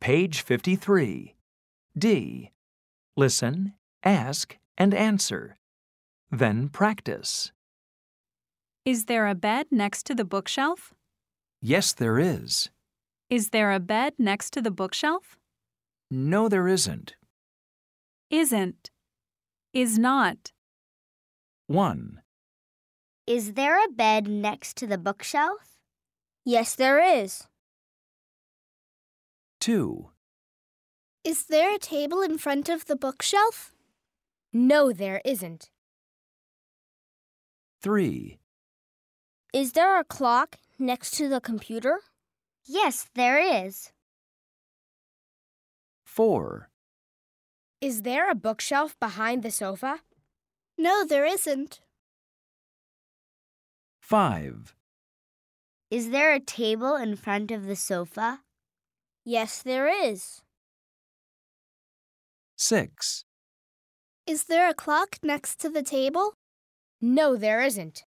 Page 53. D. Listen, ask, and answer. Then practice. Is there a bed next to the bookshelf? Yes, there is. Is there a bed next to the bookshelf? No, there isn't. Isn't. Is not. 1. Is there a bed next to the bookshelf? Yes, there is. 2. Is there a table in front of the bookshelf? No, there isn't. 3. Is there a clock next to the computer? Yes, there is. 4. Is there a bookshelf behind the sofa? No, there isn't. 5. Is there a table in front of the sofa? Yes, there is. 6. Is there a clock next to the table? No, there isn't.